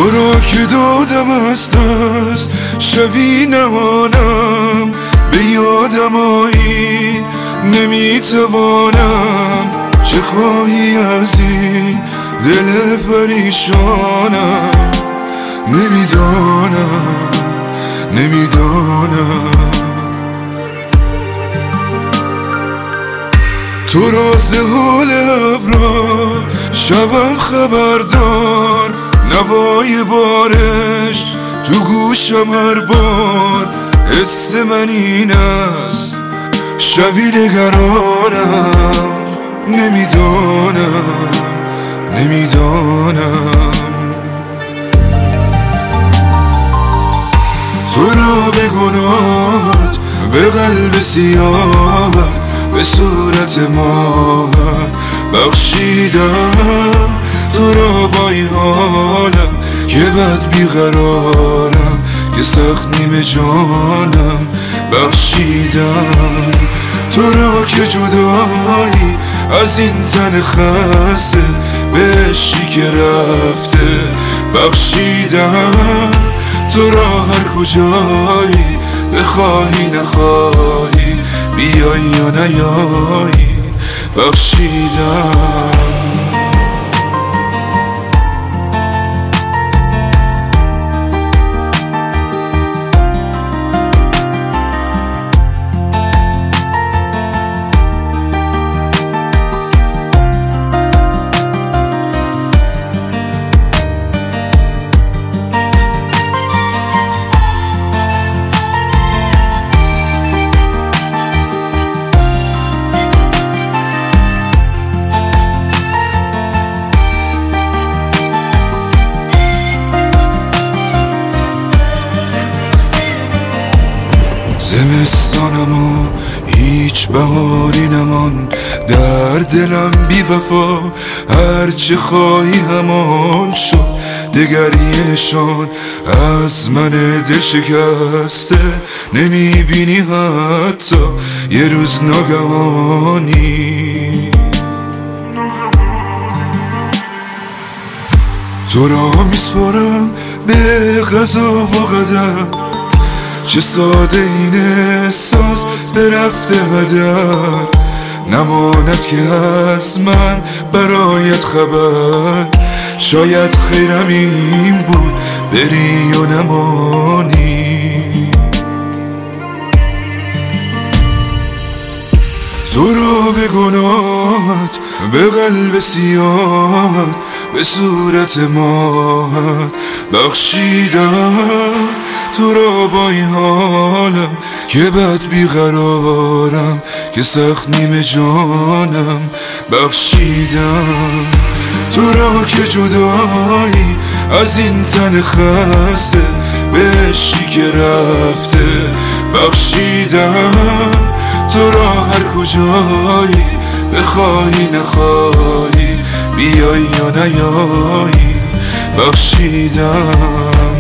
تو را که دادم از دست شبی نمانم، به یادم آیی نمیتوانم. چه خواهی از این دل پریشانم؟ نمیدانم تو راز حال ابرا شبم خبردار، نوای بارش تو گوشم هر بار. حس من این است شبی نگرانم، نمیدانم تو را به گناهت، به قلب سیاهت، به صورت ماهت بخشیدم. تو را با این حالم که بد بیقرارم، که سخت نیمه جانم بخشیدم. تو را که جدایی از این تن خسته، به عشقی که رفته بخشیدم. تو را هر کجایی بخواهی نخواهی، بیایی یا نیایی بخشیدم. زمستانم و هیچ بهاری نمان، در دلم بی وفا هرچه خواهی همان شد. دگر یه نشان از من دل شکسته نمیبینی، حتی یه روز ناگهانی. تو را میسپارم به قضا و قدر، چه ساده این احساس به رفته هدر. نماند که از من برایت خبر، شاید خیرم این بود بری و نمانی. تو را به گناهت، به قلب سیاهت، به صورت ماهت بخشیدم. تو را با این حالم که بد بیقرارم، که سخت نیمه جانم بخشیدم. تو را که جدایی از این تن خسته، به عشقی که رفته بخشیدم. تو را هر کجایی بخواهی نخواهی، بیایی یا نیایی بخشیدم.